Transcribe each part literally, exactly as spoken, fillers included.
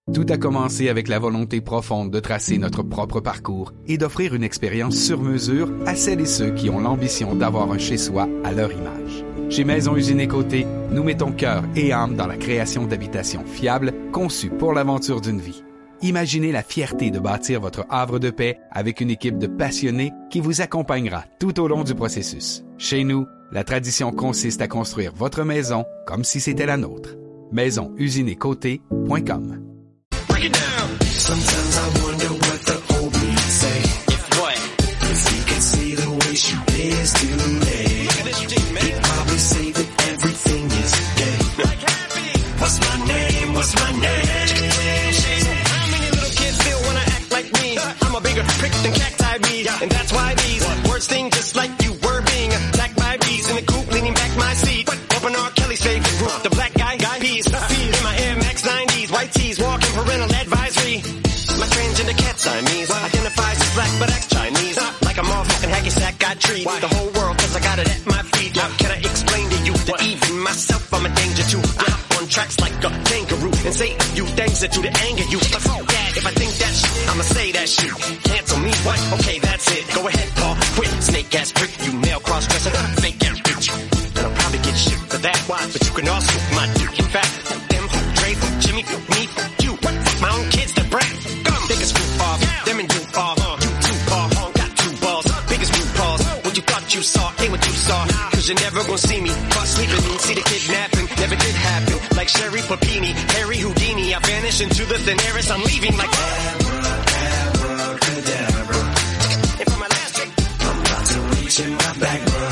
Tout a commencé avec la volonté profonde de tracer notre propre parcours et d'offrir une expérience sur mesure à celles et ceux qui ont l'ambition d'avoir un chez-soi à leur image. Chez Maison Usine Côté, nous mettons cœur et âme dans la création d'habitations fiables conçues pour l'aventure d'une vie. Imaginez la fierté de bâtir votre havre de paix avec une équipe de passionnés qui vous accompagnera tout au long du processus. Chez nous, la tradition consiste à construire votre maison comme si c'était la nôtre. maison usine côté point com. Break it down. Sometimes I wonder what the old me say. If what? If he could see the way she is today. Look at this thing, man. He'd probably say that everything is gay. Like happy. What's my name? What's my name? So how many little kids still wanna act like me? I'm a bigger prick than cacti bees, and that's why these words sting just like you were being attacked by bees in the coop, leaning back my seat. Open R. Kelly's favorite group, the black guy, guy peas. In my Air Max nineties, white tees, walking parental advisory. My transgender cat Siamese identifies as black but acts Chinese. Like a motherfucking hacky sack, got treat the whole world cause I got it at my feet. How can I explain to you that even myself I'm a danger to? I hop on tracks like a kangaroo and say a few things that do to anger you. But fuck that, if I think that shit, I'ma say that shit. Cancel me, what? Okay, that's it. Go ahead, Paul, quit. Snake ass prick, you male cross-dresser, fake ass bitch. And I'll probably get shit for that, why? But you can also my dick. In fact, them, Dre, Jimmy, me, you. What? Fuck my own kids, the brat. Come, biggest group off. Them and you are. You two are. Got two balls. Biggest group balls. What you thought you saw ain't what you saw. Cause you're never gonna see me. Caught sleeping, see the kidnapping. Never did happen. Like Sherry Papini, Harry Houdini. I vanish into the thin air as I'm leaving like abracadabra. And for my last trick, I'm about to reach in my back, bro.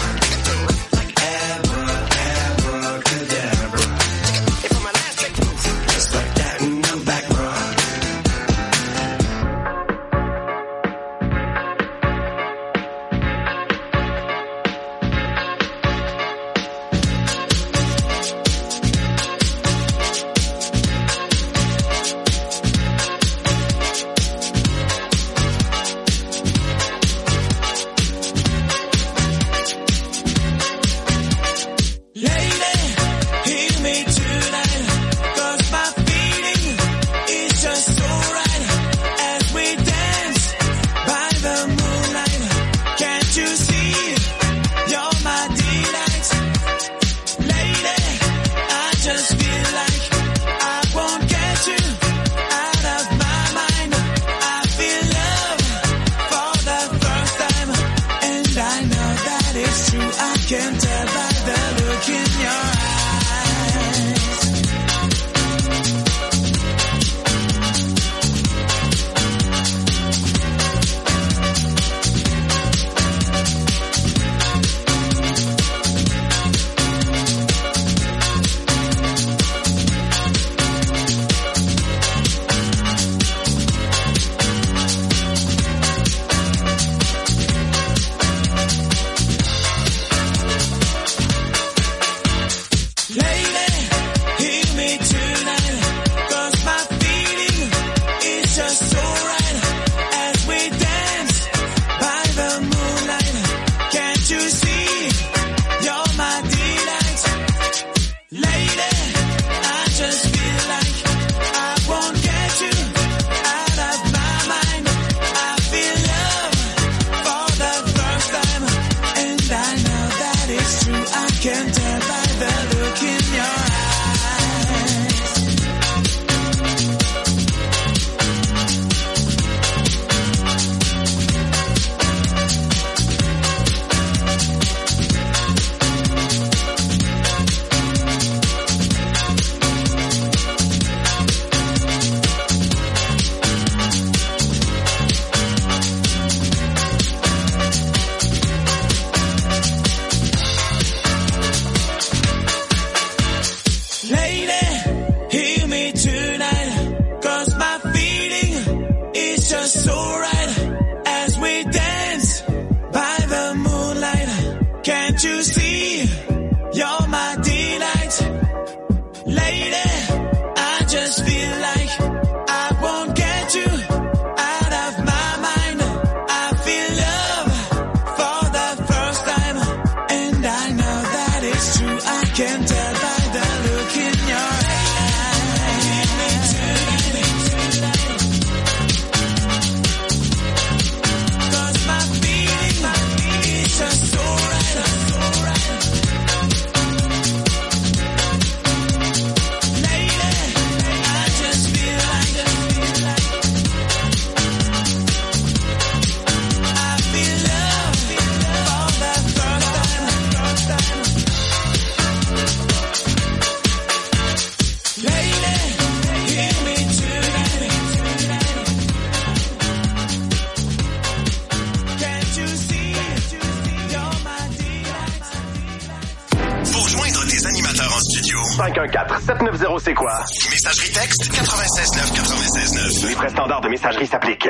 un quatre sept neuf zéro, c'est quoi? Messagerie texte quatre-vingt-seize neuf quatre-vingt-seize neuf. Les frais standards de messagerie s'appliquent.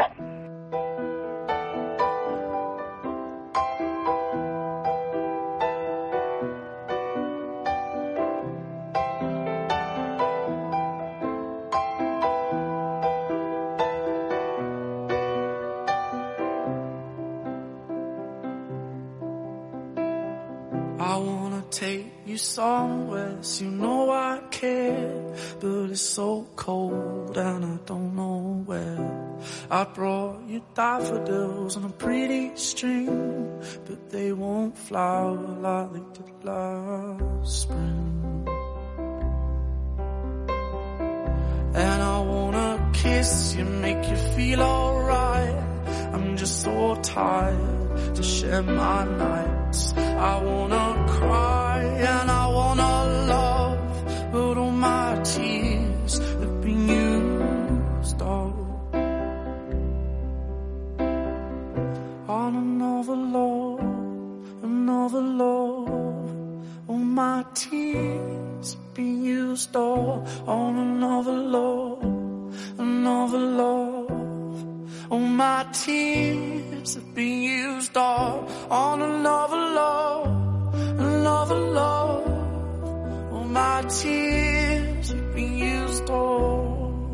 I wanna take you somewhere, so you know I care, but it's so cold and I don't know where. I brought you daffodils on a pretty string, but they won't flower like they did last spring. And I wanna kiss you, make you feel alright. I'm just so tired to share my nights. I wanna cry and I wanna love, but all my tears have been used up on another love, another love. All my tears have been used up on another love, another love. All my tears have been used all on another love, another love. All my tears have been used all.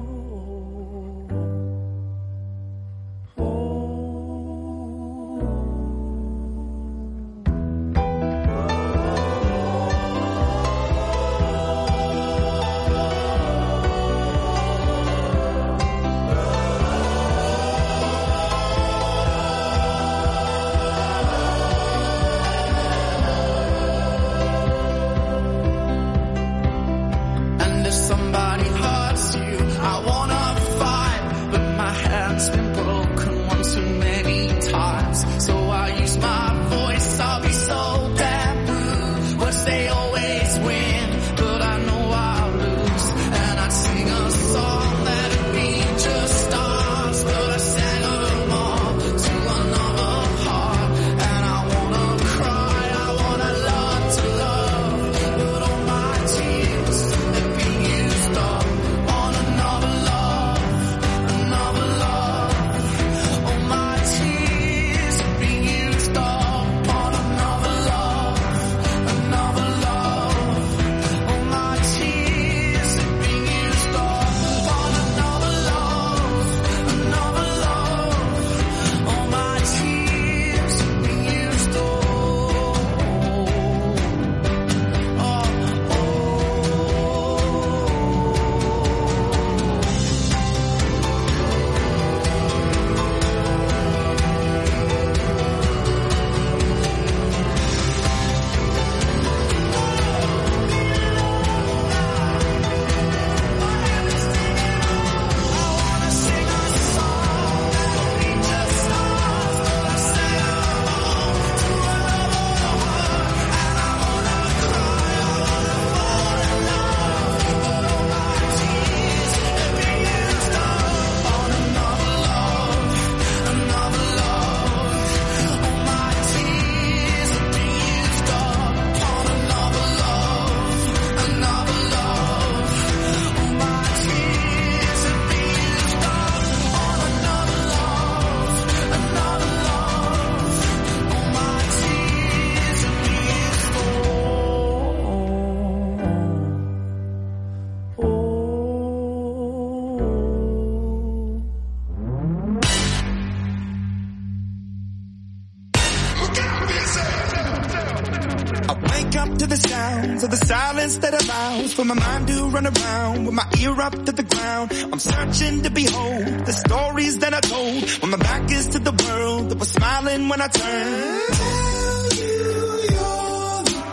To the silence that allows for my mind to run around with my ear up to the ground. I'm searching to behold the stories that I told when my back is to the world that was smiling when I turned. Tell you you're the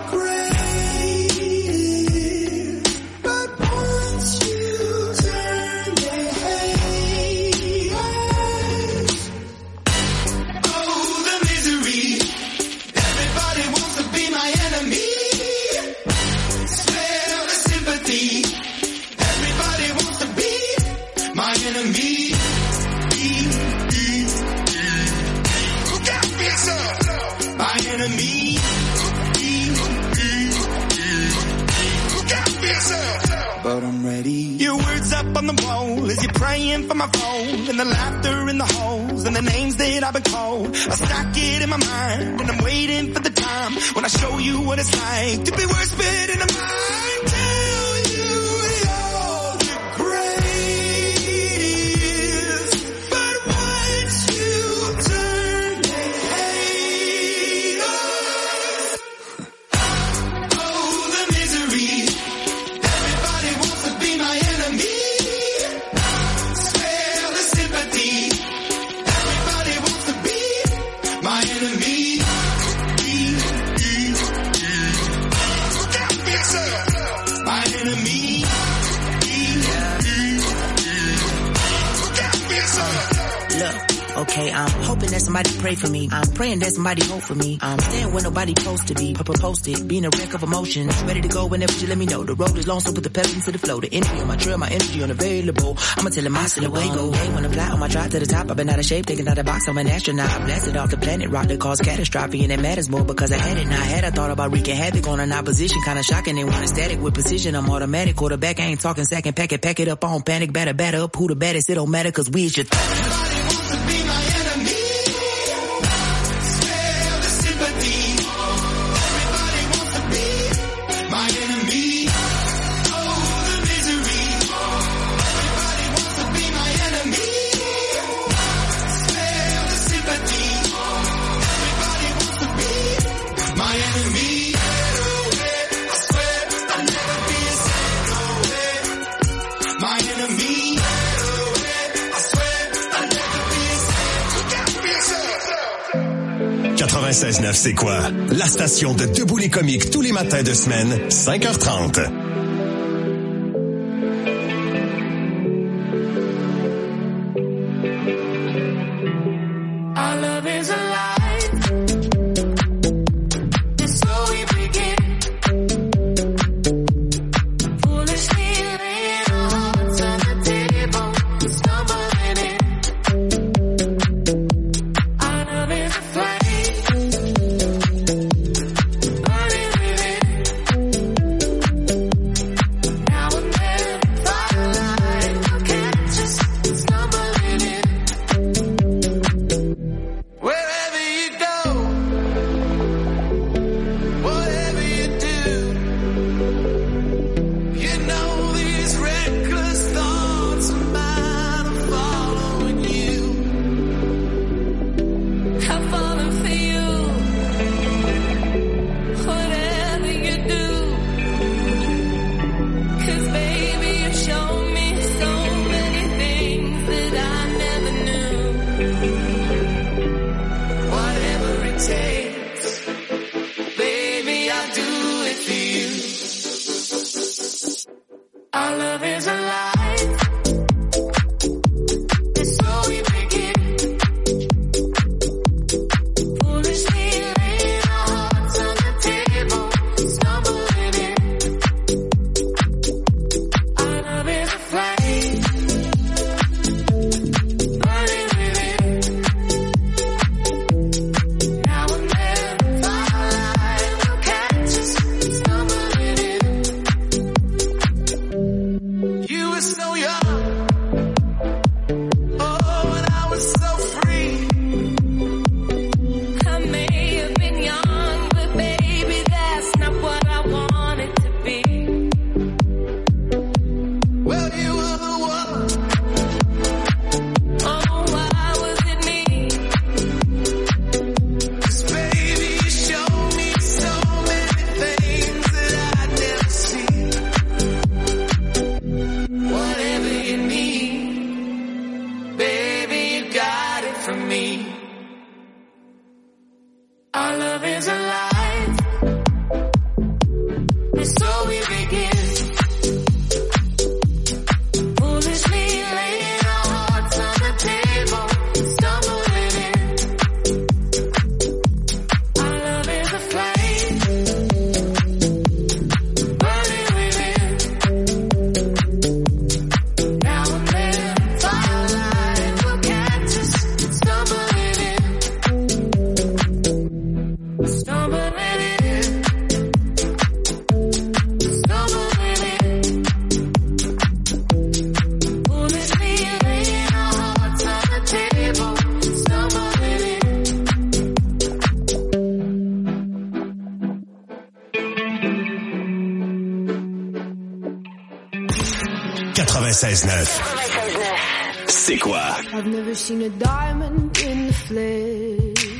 greatest, but once you turn they hate. Oh, the misery. Everybody wants to be my enemy. Everybody wants to be my enemy. Look out for yourself. My enemy. Look out for yourself. the wall as you're praying for my phone, and the laughter in the halls and the names that I've been called. I stack it in my mind and I'm waiting for the time when I show you what it's like to be worse fit in a mind. Tell you you're the greatest, but once you turn they hate us. Oh, the misery. Everybody wants to be my enemy. Spare the sympathy. Everybody wants to be my enemy. My enemy. Look, okay, I'm hoping that somebody pray for me. I'm praying that somebody hope for me. I'm staying where nobody supposed to be. Papa posted, being a wreck of emotions. Ready to go whenever you let me know. The road is long, so put the pedal into the flow. The energy on my trail, my energy unavailable. I'ma tell him I still away go. Hey, when I fly on my drive to the top, I've been out of shape, taking out the box. I'm an astronaut. I blasted off the planet, rock that caused catastrophe, and it matters more because I had it. Now I had I thought about wreaking havoc on an opposition, kinda shocking. They want a static with precision. I'm automatic, quarterback. I ain't talking second, pack it, pack it up on panic, batter, batter up. Who the baddest? It don't matter, cause we is your th- Everybody wants to be my enemy. Spare the sympathy. Everybody wants to be my enemy. Oh, the misery. Everybody wants to be my enemy. Spare the sympathy. Everybody wants to be my enemy. I swear I'll never be a second. My enemy. quatre-vingt-seize neuf, c'est quoi? La station de Debout les comiques tous les matins de semaine, cinq heures trente. Our love is alive. And so we begin. Foolishly laying our hearts on the table, stumbling in. Our love is a flame, burning within. Now and then, firelight will catch us stumbling in. Wherever you go, whatever you do, you know these reckless thoughts of mine are following you. I'm falling for you. Whatever you do, 'cause baby you show me so many things that I never knew. Whatever it takes, baby, I'll do it for you. Our love is alive, and so we begin. Foolishly laying our hearts on the table, stumbling in. Our love is a flame, burning within. Now and then, firelight will catch us stumbling in. You were so young, oh, and I was so free. I may have been young, but baby, that's not what I wanted to be. Well, you were the one. Oh, why was it me? 'Cause baby, you showed me so many things that I'd never seen. Whatever you need, baby, you got it from me. Our love is alive, and so we begin. Foolishly laying our hearts on the table, stumbling in. Our love is a flame, burning within. Now and then, firelight will catch us stumbling quatre-vingt-seize neuf. C'est quoi? I've never seen a diamond in the flesh.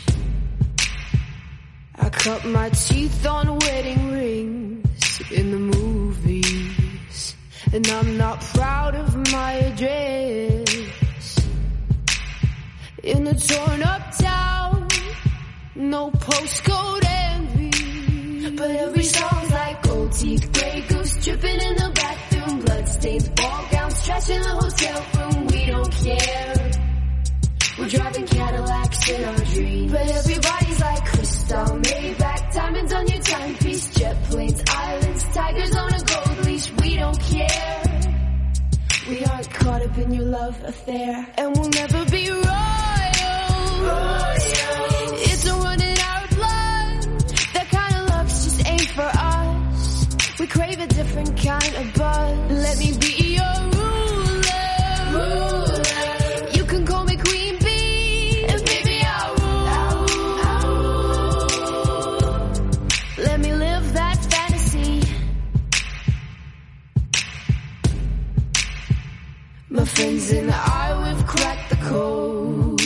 I cut my teeth on wedding rings in the movies, and I'm not proud of my address. In a torn up town, no postcode envy, but every song's like gold teeth, grey goose dripping in the bathroom, bloodstains, ball gowns, trash in the hotel room. We don't care. We're driving Cadillacs in our dreams, but everybody's like crystal, Maybach, diamonds on your timepiece, jet planes, islands, tigers on a gold leash. We don't care. We aren't caught up in your love affair, and we'll never be royal. royal. It's a running our blood. That kind of luck's just ain't for us. We crave a different kind of buzz. Let me be your ruler. ruler. You can call me Queen Bee, and baby I'll rule. I'll rule. Let me live that fantasy. My friends and I, we've cracked the code.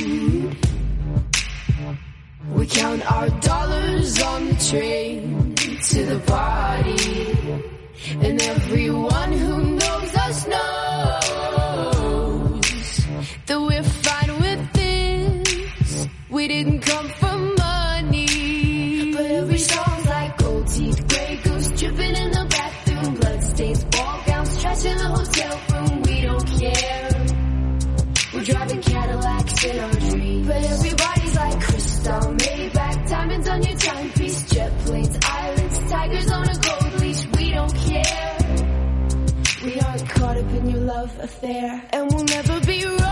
We count our dollars on the train to the party, and everyone who knows us knows that we're fine with this. We didn't come for money, but every song's like gold teeth, grey goose dripping in the bathroom, bloodstains, ball gowns, trash in the hotel room. We don't care. We're driving Cadillacs in our dreams, but everybody's like crystal, Maybach, diamonds on your timepiece, jet planes, islands, tigers on a gold leash. We don't care. We aren't caught up in your love affair, and we'll never be royal.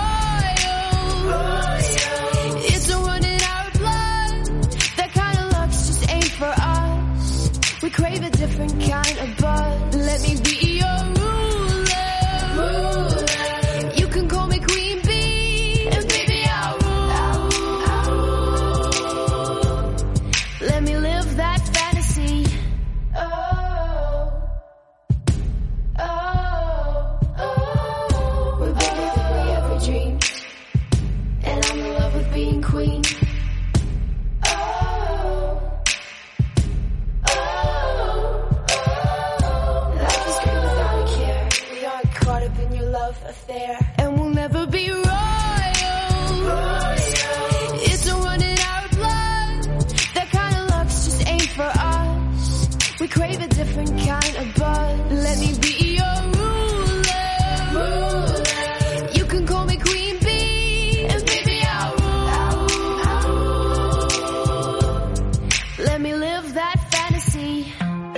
royal. It's a running our blood. That kind of luck's just ain't for us. We crave a different kind of buzz. Let me be your ruler. ruler. You can call me Queen Bee, and baby I'll rule. I'll rule. Let me live that fantasy. Oh, oh, oh. We're bigger than we ever dreamed, and I'm in love with being queen. Oh, oh, oh. Life is great without a care. We aren't caught up in your love affair, and we'll never be royal. royal. It's a running our blood. That kind of luck's just ain't for us. We crave a different kind of buzz. Let me be your ruler. ruler. You can call me Queen Bee, and baby I'll rule. I'll rule. Let me live that fantasy.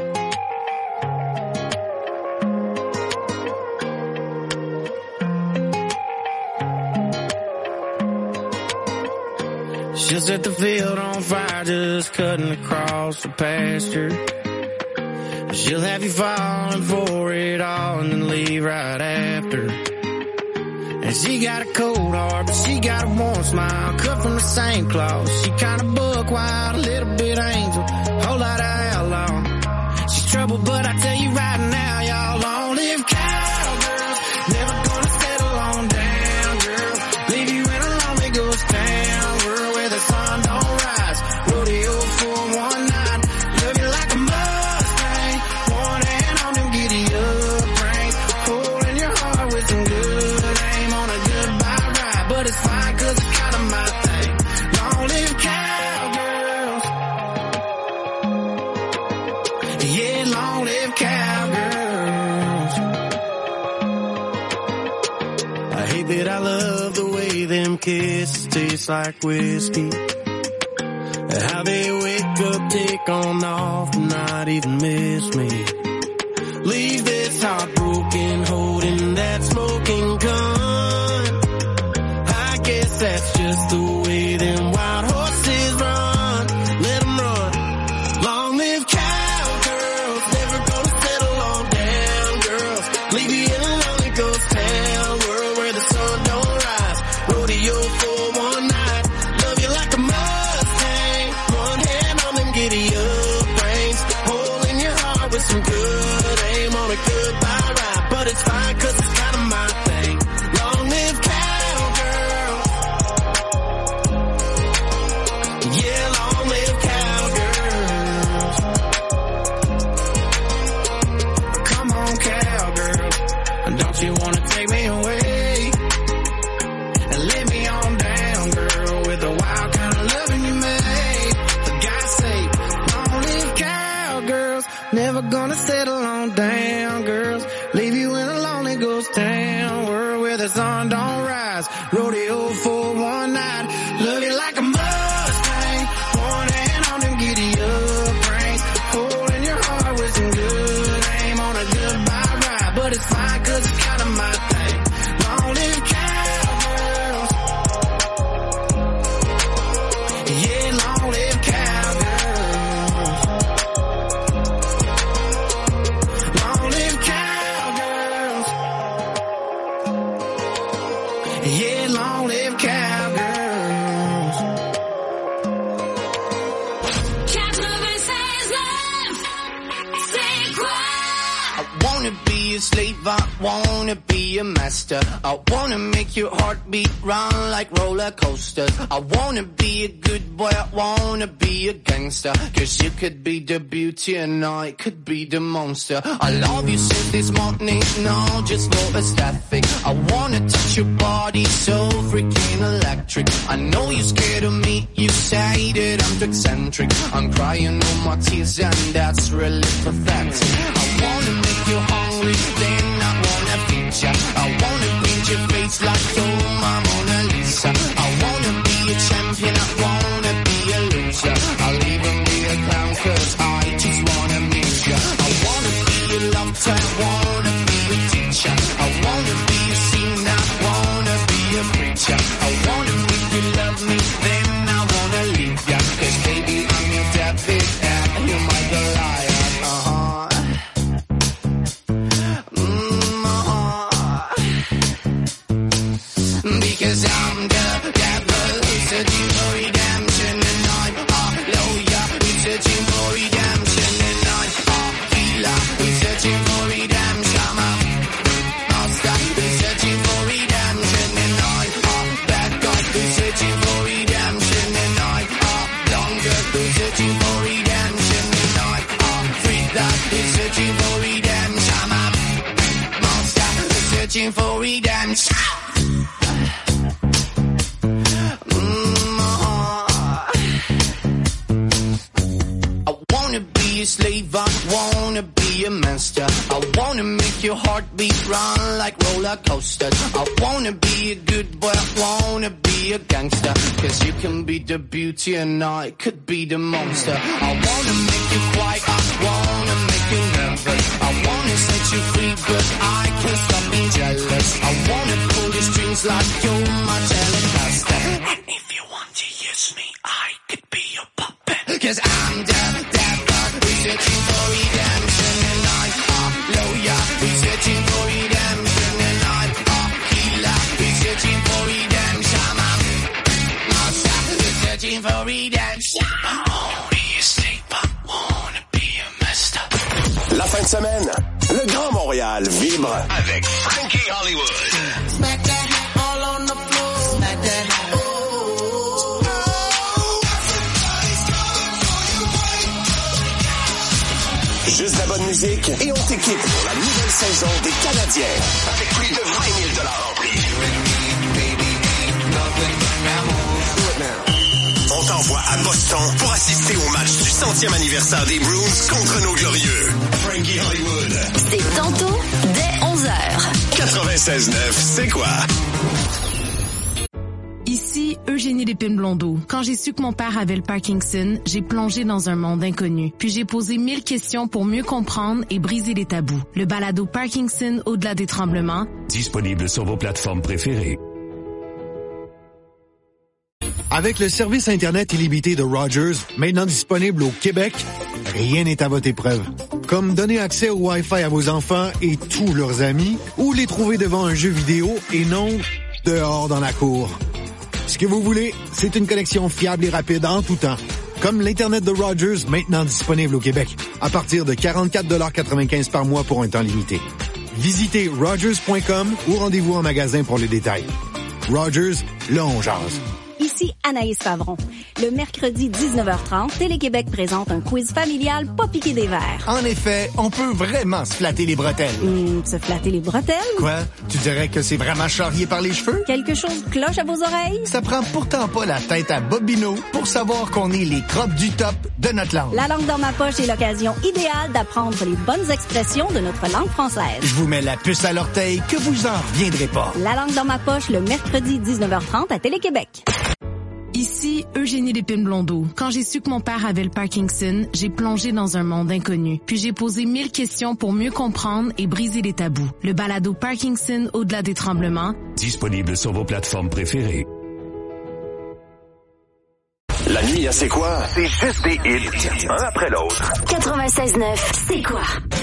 She'll set the field on fire, just cutting across the pasture. She'll have you falling for it all and then leave right after. And she got a cold heart, but she got a warm smile, cut from the same cloth. She kinda buck wild, a little bit angel, whole lot of outlaw. She's trouble, but I tell you right now, y'all long live cowgirls. Never gonna settle on down, girl. Leave you in a lonely ghost town, girl, where the sun don't rise. Rodeo for one night, love you like a Mustang. One hand on them giddy up reins, hole in your heart with some good aim on a goodbye ride. But it's fine, cause it's kinda my thing. Long live cowgirls. Yeah, long live cowgirls. I hate that I love the way them kisses taste like whiskey. How they wake up, take on off, and not even miss me. Leave this heartbroken, holding that smoking gun. I guess that's just the way them wild horses run. Let them run. Long live cowgirls, never gonna settle on down, girls. Leave you in a lonely ghost town, world where the sun don't rise. Rodeo for one night, love you like a Mustang. One hand on them giddy up reins, hole in your heart with some good aim on a goodbye ride. But it's fine, cause it's kinda sun don't rise. Rodeo for one night. Looking like a Mustang. Pointing on them giddy up reins. Pulling your heart with some good aim on a goodbye ride. But it's fine cause it's kinda my thing. Long live cowgirls. Yeah, long live cowgirls. Long live cowgirls. Yeah, long live cowgirls. I wanna be a slave, I wanna be a master. I wanna make your heartbeat run like roller coasters. I wanna be a good boy, I wanna be a gangster. Cause you could be the beauty and I could be the monster. I love you since this morning, no, just no aesthetic. I wanna touch your body so freaking electric. I know you're scared of me, you say that I'm too eccentric. I'm crying all my tears and that's really pathetic. I wanna make you hungry, then I wanna feed ya. I wanna paint your face like you're my Mona Lisa. I wanna be a champion, I wanna be a loser. I'll even be a clown cause I just wanna meet ya. I wanna be a lover, I wanna be a teacher. I wanna be a singer, I wanna be a preacher. I wanna make you love me, then I wanna leave ya. Cause baby I'm your David and you're my Goliath. Uh-huh. Because I'm the devil searching for redemption and I'm hallelujah. We're searching for redemption and I'm a healer. We're searching for redemption. I'm a master. We're searching for redemption and I'm a bad guy. We're searching for redemption and I'm a longer. We're searching for redemption and I'm a free that. We're searching for redemption. I'm a master. We're searching for redemption. Slave, I wanna be a master. I wanna make your heartbeat run like roller coasters. I wanna be a good boy, I wanna be a gangster. Cause you can be the beauty and I could be the monster. I wanna make you quiet, I wanna make you nervous. I wanna set you free but I can't stop being jealous. I wanna pull the strings like you're my telecaster. And if you want to use me, I could be your puppet. Cause I'm the devil. We're searching for redemption and I'm a lawyer. We're searching for redemption and I'm a healer. We're searching for redemption. I'm a master. We're searching for redemption. I'm only a slave, I wanna be a master. La fin de semaine, le Grand Montréal vibre avec Frankie Hollywood. Smack that hat all on the floor. Smack that hat. Juste la bonne musique et on t'équipe pour la nouvelle saison des Canadiens. Avec plus de vingt mille dollars en prix. On t'envoie à Boston pour assister au match du centième anniversaire des Bruins contre nos glorieux. Frankie Hollywood. C'est tantôt dès onze heures. quatre-vingt-seize neuf, c'est quoi? Ici, Eugénie Lépine-Blondeau. Quand j'ai su que mon père avait le Parkinson, j'ai plongé dans un monde inconnu. Puis j'ai posé mille questions pour mieux comprendre et briser les tabous. Le balado Parkinson au-delà des tremblements. Disponible sur vos plateformes préférées. Avec le service Internet illimité de Rogers, maintenant disponible au Québec, rien n'est à votre épreuve. Comme donner accès au Wi-Fi à vos enfants et tous leurs amis, ou les trouver devant un jeu vidéo et non dehors dans la cour. Ce que vous voulez, c'est une connexion fiable et rapide en tout temps. Comme l'Internet de Rogers, maintenant disponible au Québec, à partir de quarante-quatre dollars quatre-vingt-quinze par mois pour un temps limité. Visitez rogers point com ou rendez-vous en magasin pour les détails. Rogers, là on jase. Ici Ici Anaïs Favron. Le mercredi dix-neuf heures trente, Télé-Québec présente un quiz familial pas piqué des verres. En effet, on peut vraiment se flatter les bretelles. Hum, se flatter les bretelles? Quoi? Tu dirais que c'est vraiment charrié par les cheveux? Quelque chose cloche à vos oreilles? Ça prend pourtant pas la tête à Bobino pour savoir qu'on est les crottes du top de notre langue. La langue dans ma poche est l'occasion idéale d'apprendre les bonnes expressions de notre langue française. Je vous mets la puce à l'orteil que vous en reviendrez pas. La langue dans ma poche le mercredi dix-neuf heures trente à Télé-Québec. Ici, Eugénie Lépine-Blondeau. Quand j'ai su que mon père avait le Parkinson, j'ai plongé dans un monde inconnu. Puis j'ai posé mille questions pour mieux comprendre et briser les tabous. Le balado Parkinson au-delà des tremblements. Disponible sur vos plateformes préférées. La nuit à C'est quoi? C'est juste des hits, un après l'autre. quatre-vingt-seize neuf, C'est quoi?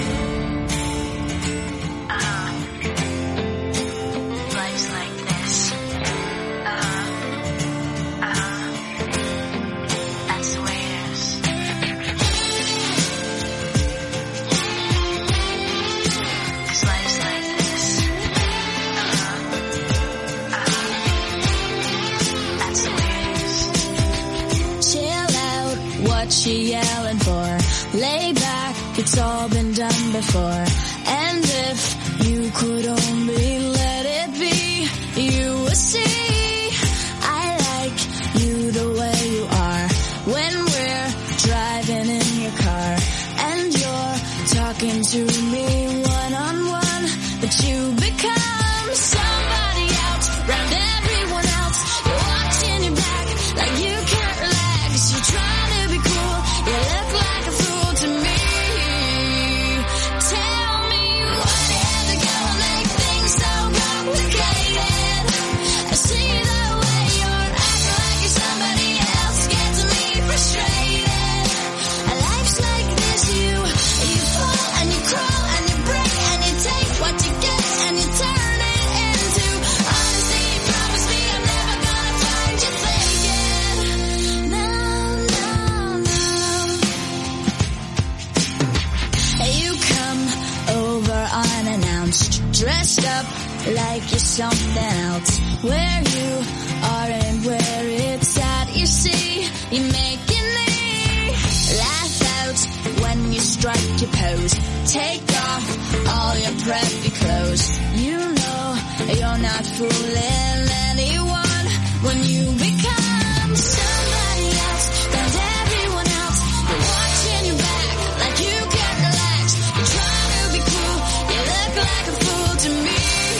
She yelling for, lay back, it's all been done before. And if you could only let it be, you would see I like you the way you are. When we're driving in your car and you're talking to me one on one, but you become somebody else, round everyone else. You're watching your back like you can't relax. You try you look like a fool to me. Tell me what ever gonna make things so complicated. I see the way you're acting like you're somebody else, gets me frustrated. A life's like this, you you fall and you crawl and you break and you take what you get and you turn it into honesty. Promise me I'm never gonna find you faking. No, no. Unannounced, dressed up like you're something else. Where you are and where it's at, you see, you're making me laugh out when you strike your pose. Take off all your preppy clothes. You know you're not fooling anyone when you become somebody else, and everyone else. You're watching your back like you can't relax. You're trying to be cool. You look like a fool to me.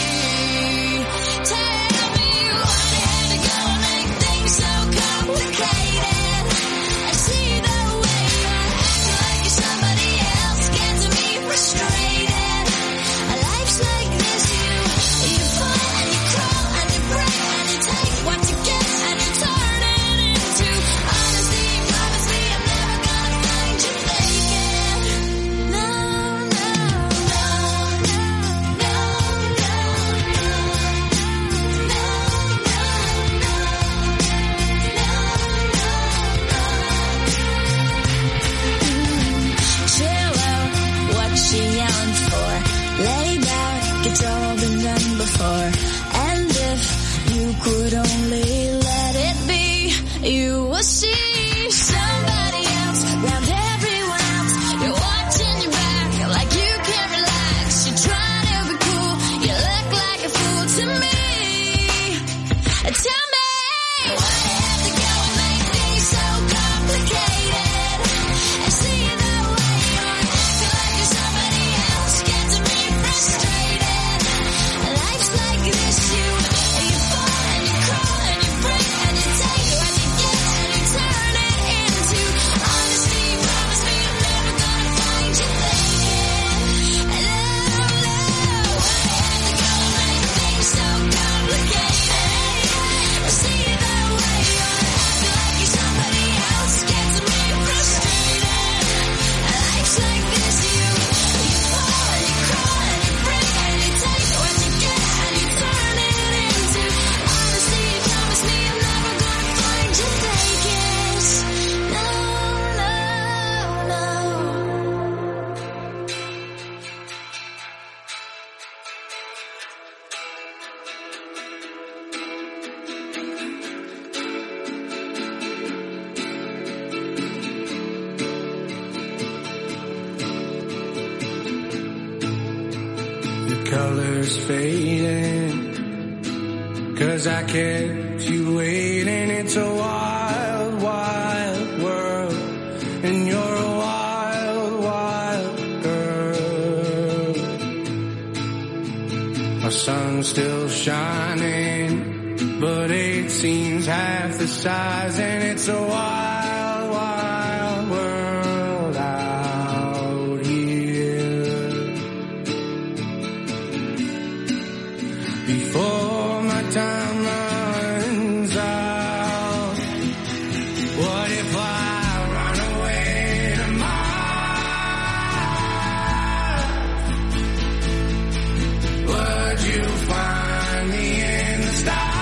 Tell me what ever gonna make things so complicated. I see the way you're acting like you're somebody else, gets me frustrated. A life's like this, you you fall and you crawl and you break and you take what you get and you turn it into honesty. Promise me I'm never gonna find you faking. No, no, no. She yelling for, lay back, it's all been done before. And if you could only let it be, you will see somebody else, round everyone else. You're watching your back like you can't relax. You're trying to be cool, you look like a fool to me. Tell me what ever gonna make things so complicated. I see the way you're acting like you're somebody else, gets me frustrated. Life's like this, you you fall and you crawl and you break and you take what you get and you colors fading. 'Cause I kept you waiting. It's a wild, wild world, and you're a wild, wild girl. My sun's still shining, but it seems half the size, and it's a wild, wild world out here. Before my time runs out, what if I run away to Mars? Would you find me in the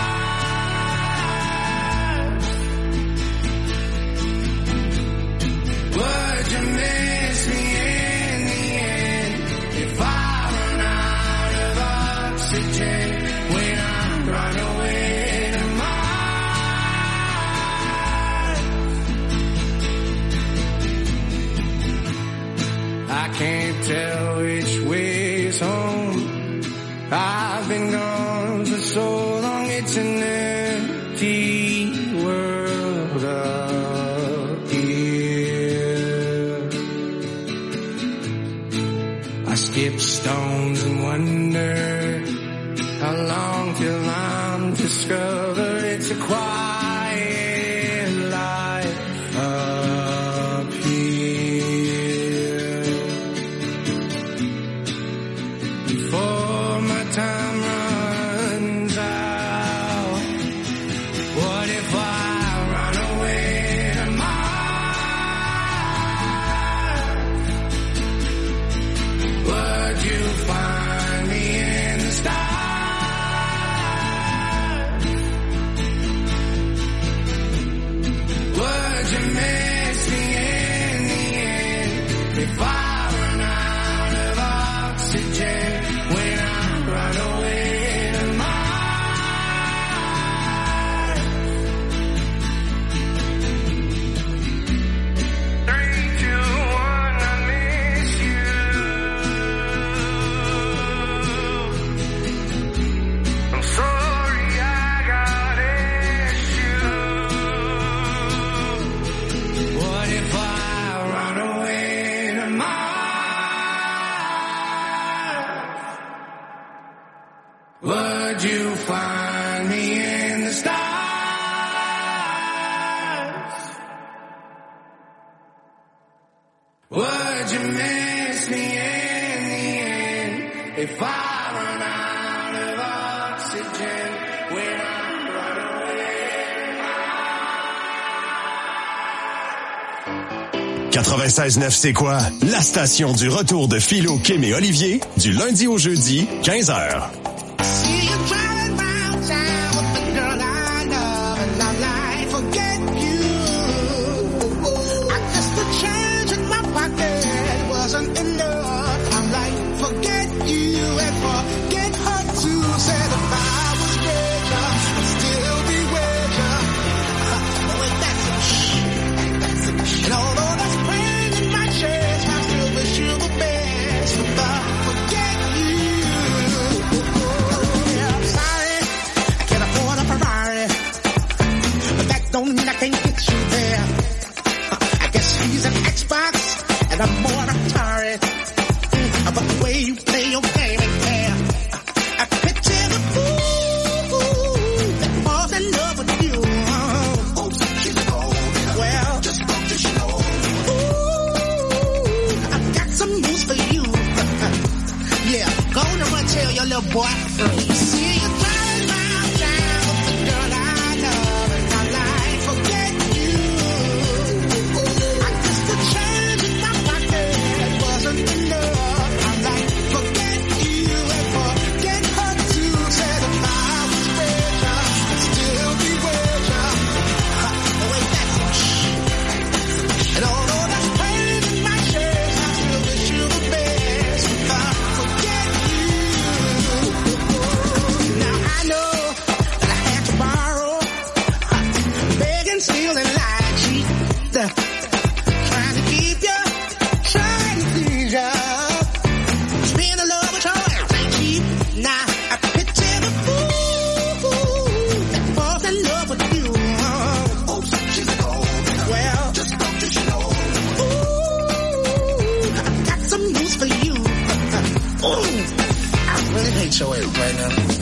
stars? Would you miss me in the end if I run out of oxygen when I run away to Mars? I can't tell which way's home. I've been gone for so long, it's an empty world up here. I skip stones and wonder how long till I'm discovered. It's a quiet life up here. Before my time runs out, what if I run away to Mars? Would you find me in the stars? Would you miss me in the end if I run out of oxygen when I run away to Mars? Three, two, one, I miss you. I'm sorry I got issues. What if I run away to Mars? Would you find me in the stars? Would you miss me in the end if I run out of oxygen when I run away? quatre-vingt-seize neuf, c'est quoi? La station du retour de Philo, Kim et Olivier, du lundi au jeudi, quinze heures. See you driving round town with the girl I love, and I'm like, forget you. I guess the change in my pocket wasn't enough. I'm like, forget you and forget her too. Said if I was richer, I'd still be with you. Oh, ain't that some shit? And although that's pain in my chest, I still wish you the best. But forget you. show it right now.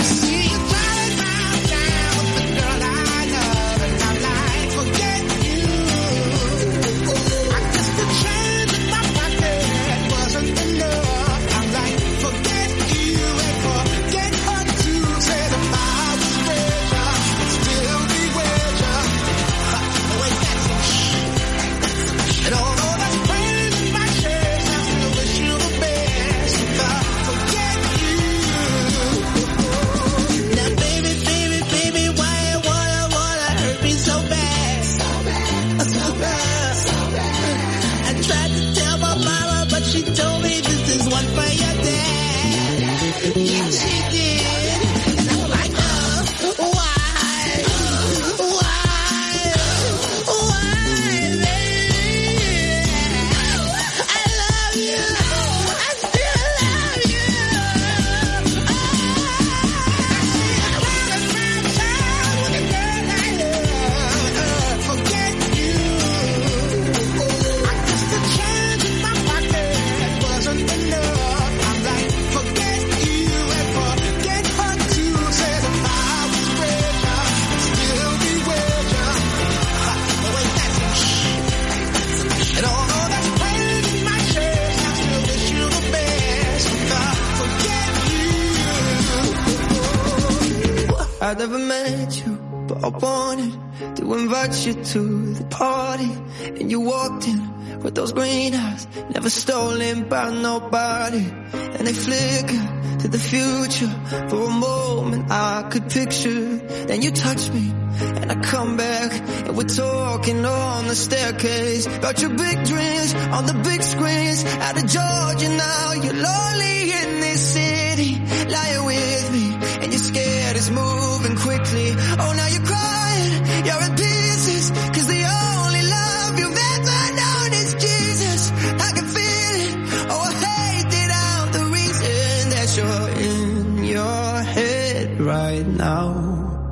I never met you, but I wanted to invite you to the party. And you walked in with those green eyes, never stolen by nobody. And they flicker to the future. For a moment I could picture. Then you touch me, and I come back, and we're talking on the staircase about your big dreams on the big screens. Out of Georgia now, you're lonely in this city, lying with me, and you're scared it's moving quickly. Oh, now you're crying, you're in pieces, cause the only love you've ever known is Jesus. I can feel it, oh, I hate that I'm the reason that you're in your head right now,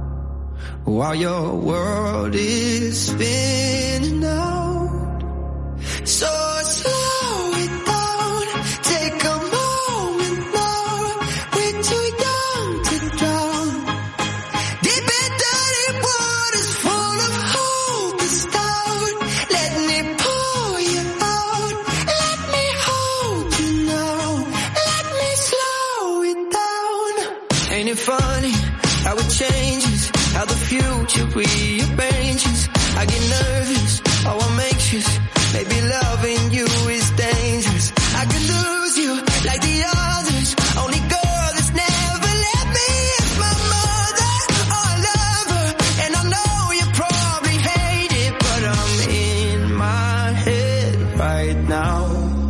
while your world is spinning out. So slow it down, take a moment now. We're too young to drown. Deep in dirty waters full of hope is down. Let me pull you out. Let me hold you now. Let me slow it down. Ain't it funny how it changes, how the future rearranges? I get nervous, oh I'm anxious. Maybe loving you is dangerous. I could lose you like the others. Only girl that's never left me is my mother. Oh, I love her, and I know you probably hate it, but I'm in my head right now.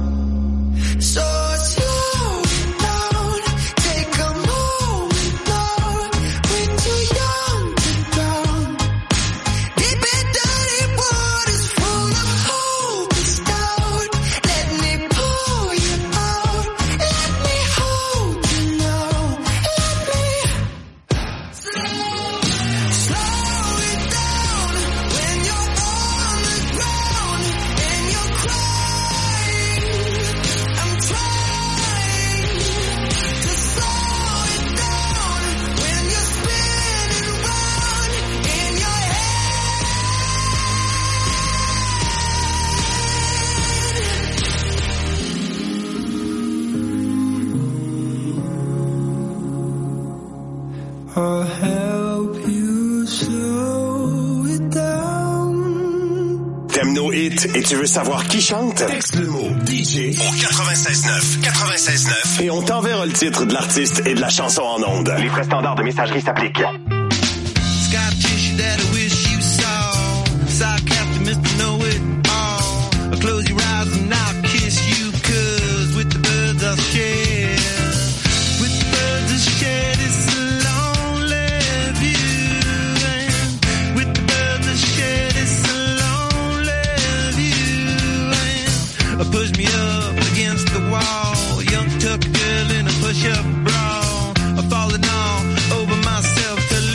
So slow it down, take a moment now. We're too young to drown. Deep in dirty waters full of hope is down. Let me pull you out. Let me hold you now. Let me slow it down when you're on the ground and you're crying. I'm trying to slow it down when you're spinning round in your I'll help you slow it down. T'aimes nos hits et tu veux savoir qui chante? Texte le mot D J au quatre-vingt-seize neuf quatre-vingt-seize neuf et on t'enverra le titre de l'artiste et de la chanson en ondes. Les frais standards de messagerie s'appliquent. Scar tissue that I wish you saw. Sarcastic Mister Know It All. Close your eyes and I'll kiss you, cause with the birds I'll share. With the birds I'll share this lonely view. And with the birds I'll share this lonely view. And push me up against the wall. Young tuck girl in a push-up bra. I'm falling all over myself to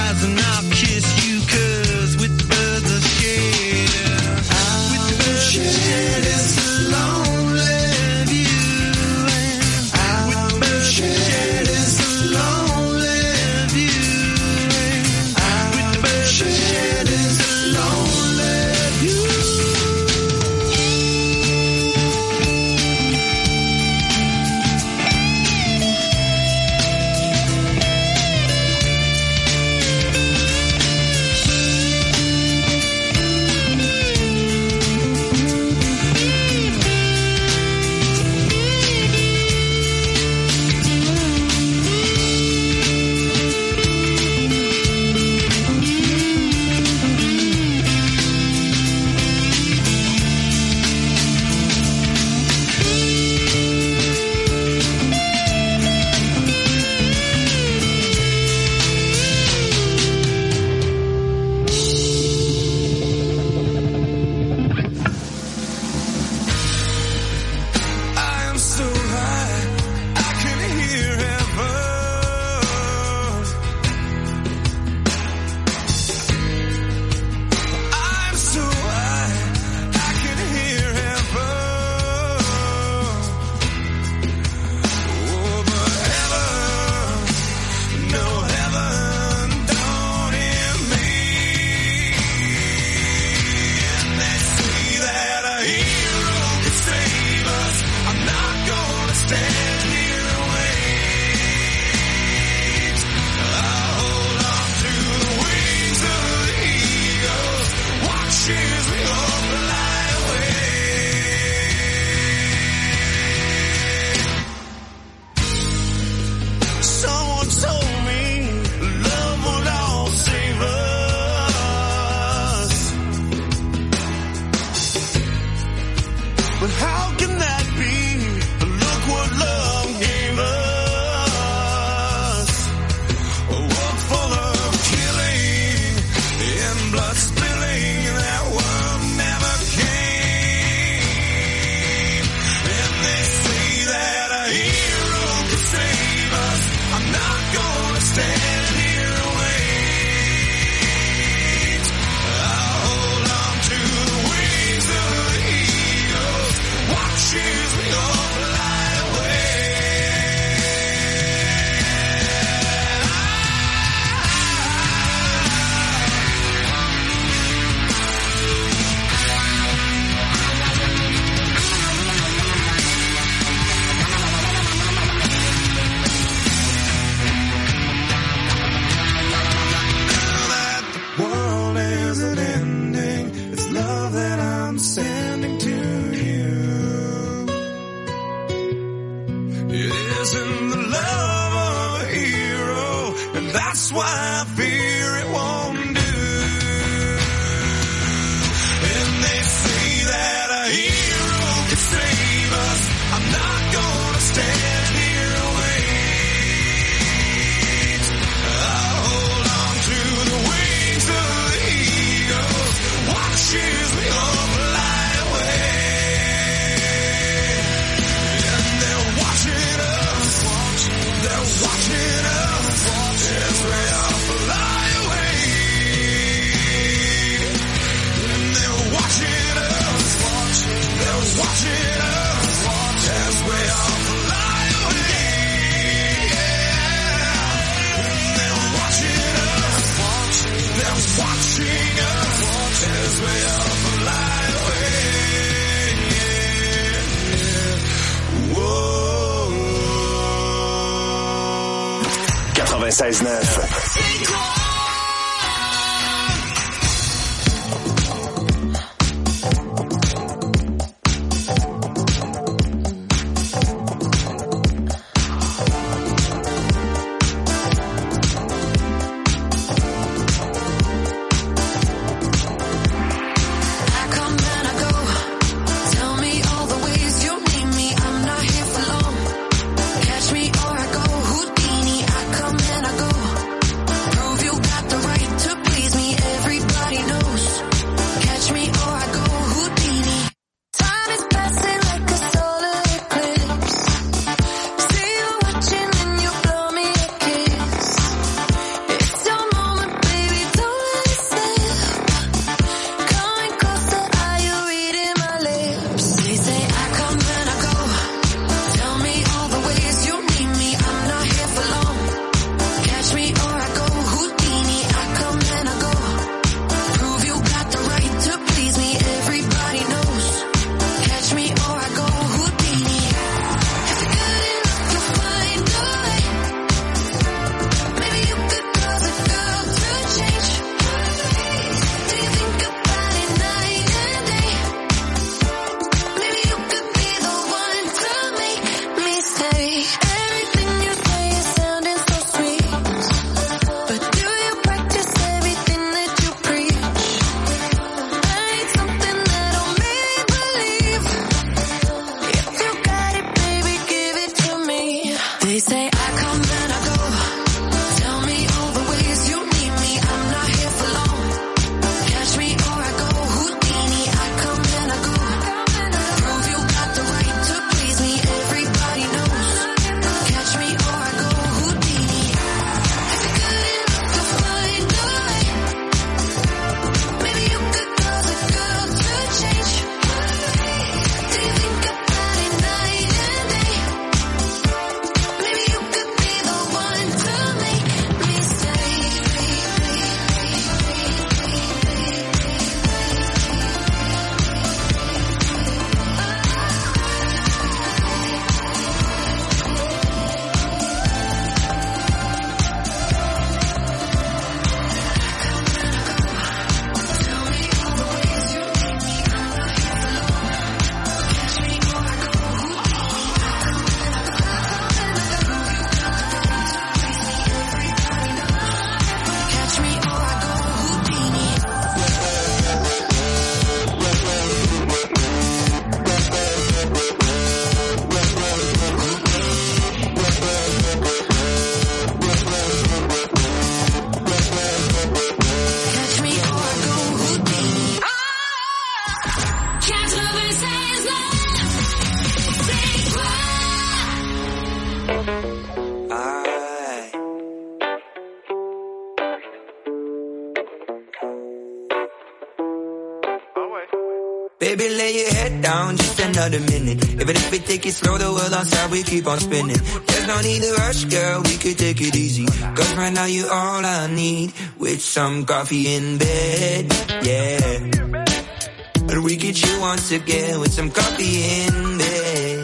eyes and I'll kiss you, 'cause with the birds are scared. With the birds scared, it's a lonely view. And with the birds scared, it's a lonely view. And with the birds scared, it's a lonely view. quatre-vingt-seize neuf. Catch me or I go Houdini. I come and I go. Prove Baby, lay your head down just another minute. Even if we take it slow, the world outside, we keep on spinning. There's no need to rush, girl, we could take it easy. Cause right now you're all I need. With some coffee in bed, yeah. And we could chill once again with some coffee in bed.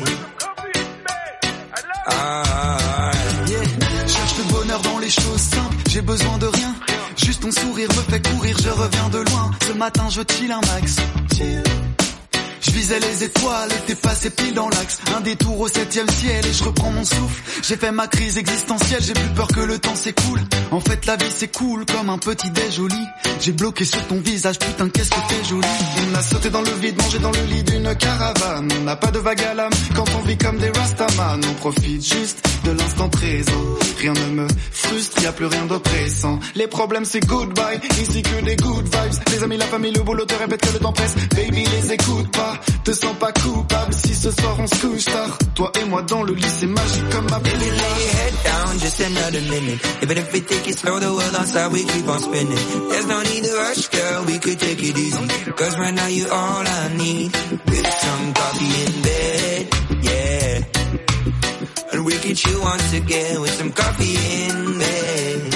Ah, yeah. Cherche le bonheur dans les choses simples, j'ai besoin de rien. Juste ton sourire me fait courir, je reviens de loin. Ce matin je chill un max. Chill. Je visais les étoiles et t'es passé pile dans l'axe. Un détour au septième ciel et je reprends mon souffle. J'ai fait ma crise existentielle, j'ai plus peur que le temps s'écoule. En fait la vie c'est cool comme un petit déj au lit. J'ai bloqué sur ton visage, putain qu'est-ce que t'es jolie. On a sauté dans le vide, mangé dans le lit d'une caravane. On n'a pas de vague à l'âme quand on vit comme des rastaman. On profite juste de l'instant présent. Rien ne me frustre, y a plus rien d'oppressant. Les problèmes c'est goodbye, ici que des good vibes. Les amis, la famille, le boulot te répète que le temps presse. Baby les écoute pas, te sens pas coupable si ce soir on se couche tard. Toi et moi dans le lit c'est magique comme ma baby. Lay your head down just another minute. Even if we take it slow, the world outside we keep on spinning. There's no need to rush, girl, we could take it easy. Cause right now you're all I need. With some coffee in bed, yeah. And we could chill once again with some coffee in bed.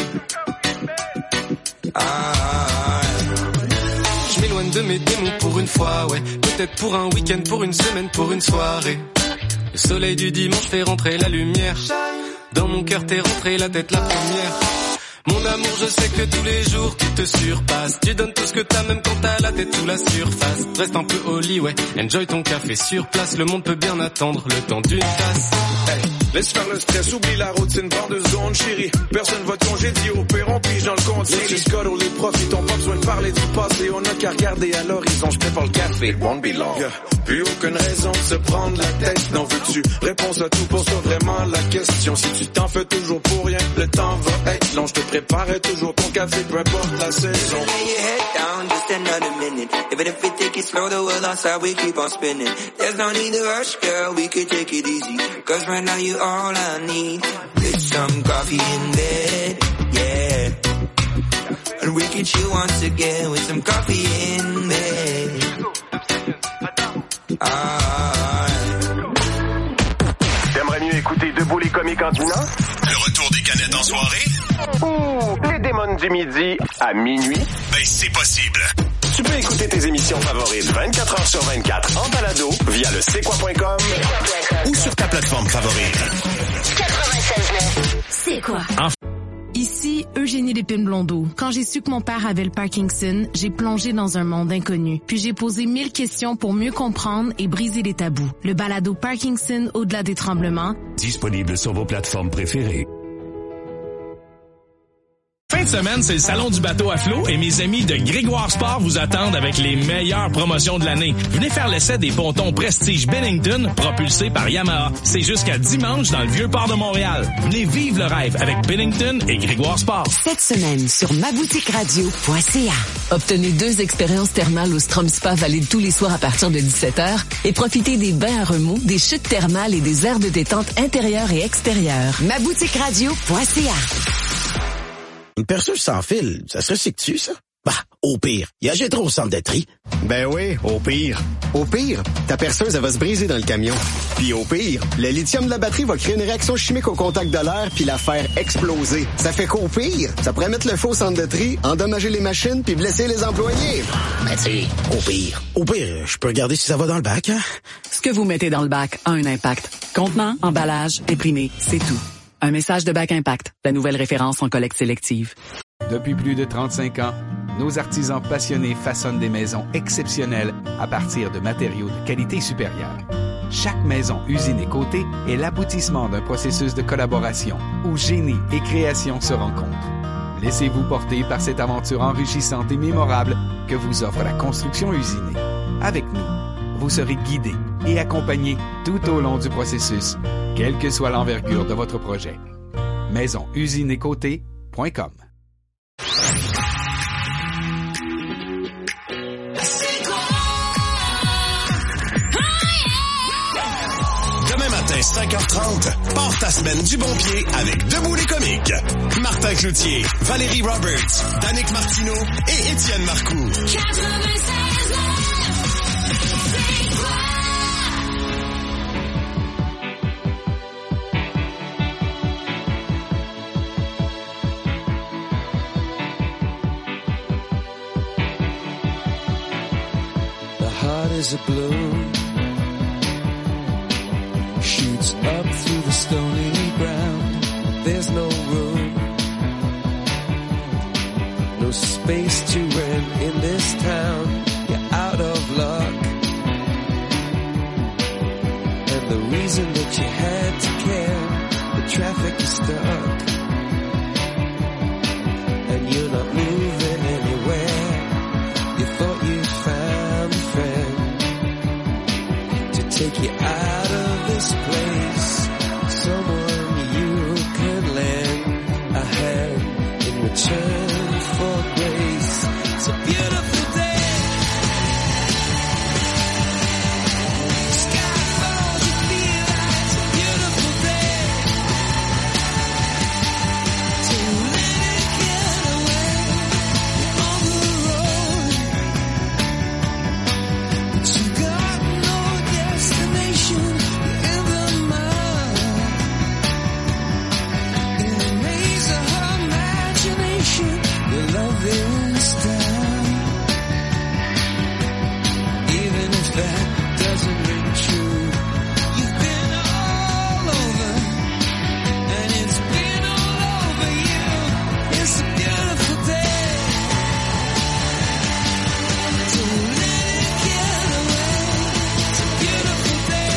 Ah. Je m'éloigne de mes démons pour une fois, ouais. Peut-être pour un week-end, pour une semaine, pour une soirée. Le soleil du dimanche fait rentrer la lumière. Dans mon cœur t'es rentré la tête la première. Mon amour, je sais que tous les jours tu te surpasses. Tu donnes tout ce que t'as même quand t'as la tête sous la surface. Reste un peu au lit, ouais. Enjoy ton café sur place. Le monde peut bien attendre le temps d'une tasse. Hey, laisse faire le stress, oublie la route, c'est une barre de zone, chérie. Personne va te congédier, au pire on pige dans le compte. Les scores, les profits, on pas besoin de parler du passé. On a qu'à regarder à l'horizon, je prépare le café, it won't be long. Yeah. Plus aucune raison de se prendre la tête. N'en veux-tu réponse à tout, pose-toi vraiment la question. Si tu t'en fais toujours pour rien, le temps va être long. Je te prépare toujours ton café, peu importe la saison. Lay your head down just another minute. Even if we take it slow, the world outside we keep on spinning. There's no need to rush, girl, we could take it easy. Cause right now you're all I need. With some coffee in bed, yeah. And we could chill once again with some coffee in bed. Ah. T'aimerais mieux écouter Debout les comiques en dînant? Le retour des canettes en soirée? Ou les démons du midi à minuit? Ben c'est possible. Tu peux écouter tes émissions favorites vingt-quatre heures sur vingt-quatre en balado via le c'est quoi point com ou sur ta plateforme favorite. quatre-vingt-seize neuf C'est quoi? Ici, Eugénie Lépine-Blondeau. Quand j'ai su que mon père avait le Parkinson, j'ai plongé dans un monde inconnu. Puis j'ai posé mille questions pour mieux comprendre et briser les tabous. Le balado Parkinson au-delà des tremblements. Disponible sur vos plateformes préférées. Fin de semaine, c'est le salon du bateau à flot et mes amis de Grégoire Sport vous attendent avec les meilleures promotions de l'année. Venez faire l'essai des pontons Prestige Bennington propulsés par Yamaha. C'est jusqu'à dimanche dans le Vieux-Port de Montréal. Venez vivre le rêve avec Bennington et Grégoire Sport. Cette semaine sur ma boutique radio point c a. Obtenez deux expériences thermales au Strom Spa valide tous les soirs à partir de dix-sept heures et profitez des bains à remous, des chutes thermales et des aires de détente intérieures et extérieures. ma boutique radio point c a. Une perceuse sans fil, ça se recycle-tu, ça? Bah, au pire, il y a Gétro au centre de tri. Ben oui, au pire. Au pire, ta perceuse, elle va se briser dans le camion. Puis au pire, le lithium de la batterie va créer une réaction chimique au contact de l'air puis la faire exploser. Ça fait qu'au pire, ça pourrait mettre le feu au centre de tri, endommager les machines puis blesser les employés. Ben tu sais, au pire. Au pire, je peux regarder si ça va dans le bac, hein? Ce que vous mettez dans le bac a un impact. Contenant, emballage, imprimé, c'est tout. Un message de Bac Impact, la nouvelle référence en collecte sélective. Depuis plus de trente-cinq ans, nos artisans passionnés façonnent des maisons exceptionnelles à partir de matériaux de qualité supérieure. Chaque maison usine et cotée est l'aboutissement d'un processus de collaboration où génie et création se rencontrent. Laissez-vous porter par cette aventure enrichissante et mémorable que vous offre la construction usinée. Avec nous, vous serez guidé et accompagné tout au long du processus, quelle que soit l'envergure de votre projet. maison usine et cotée point com. Demain matin, cinq heures trente, pars ta semaine du bon pied avec Debout les comiques. Martin Cloutier, Valérie Roberts, Danick Martineau et Étienne Marcoux. Is a balloon shoots up through the stony ground. There's no room, no space to rent in this town. You're out of luck, and the reason that you had to care, the traffic is stuck, and you're not moving anywhere. You thought you found a friend take you out of this place, someone you can lend a hand in return for grace. It's a beautiful day. Sky falls, you feel like it's a beautiful day. To let it get away on the road, but you got no destination in the mud. In the maze of her imagination, your love is down. Even if that doesn't ring true, you've been all over, and it's been all over you. It's a beautiful day. To let it get away. It's a beautiful day.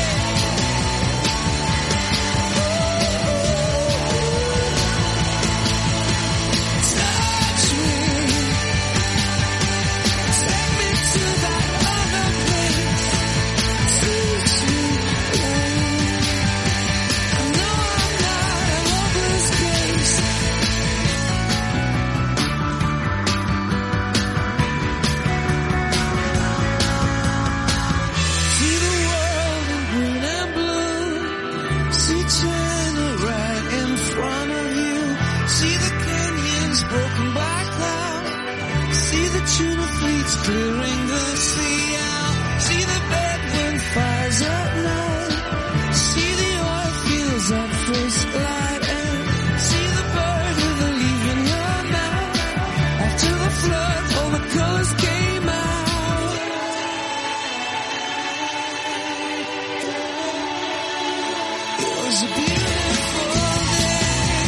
Touch me, take me to that other place, sweet, sweet place. I know I'm not a hopeless case. See the world in green and blue. See China right in front of you. See the canyons broken by cloud. See the tuna fleets clearing the sea out. See the bedroom fires at night. See the oil fields at first light. And see the bird with a leaf in her mouth. After the flood, all the colors came out. It was a beautiful day.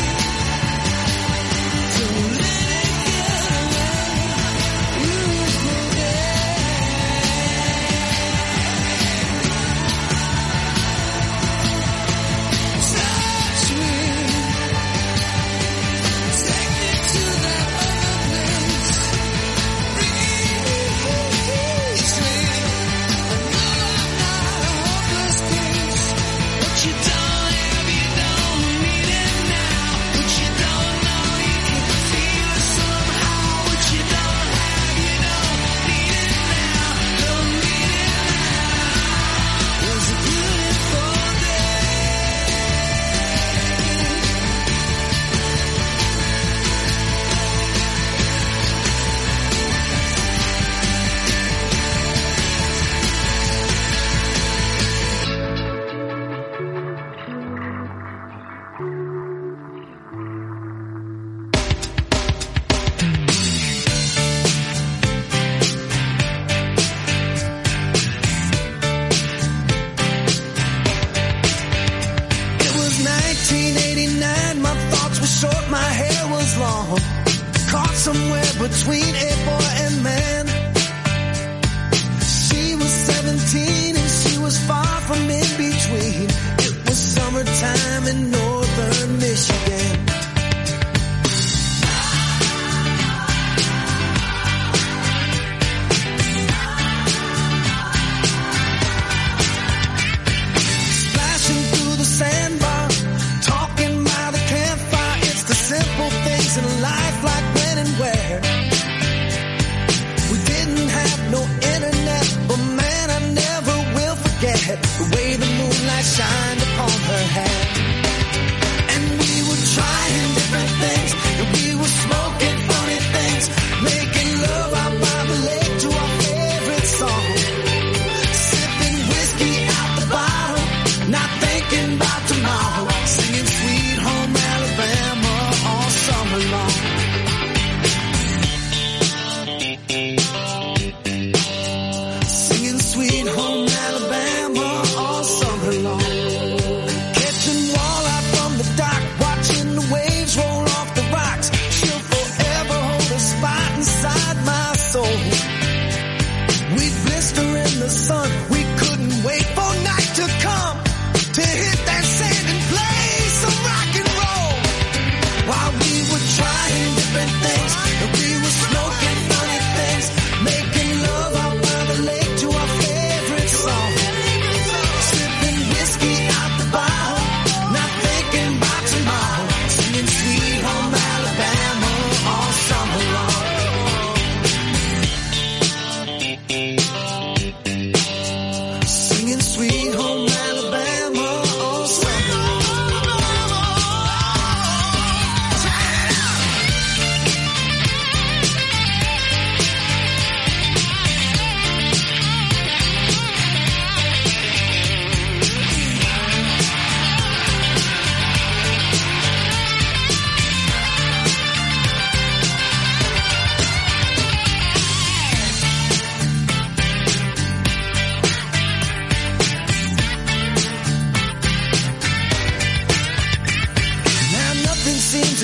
To let it get away. Beautiful day. Touch me. Take me to that other place. Release me. I know I'm not a hopeless case. What you don't have, you don't need it now. What you don't know, you can feel it somehow. What you don't have, you don't need it now. Don't need it now. It was a beautiful day. It was nineteen eighty-nine, my thoughts were short, my hair was long. Caught somewhere between a boy and man. She was seventeen and she was far from in between. It was summertime in northern Michigan. Splashing through the sandbar, talking by the campfire. It's the simple things in life, like when and where. We didn't have no internet, but man, I never will forget the way the moonlight shined upon her hair. And we were trying different things, and we were smoking funny things, making love out by the lake to our favorite song.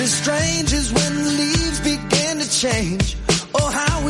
as strange as when the leaves began to change. Oh, how we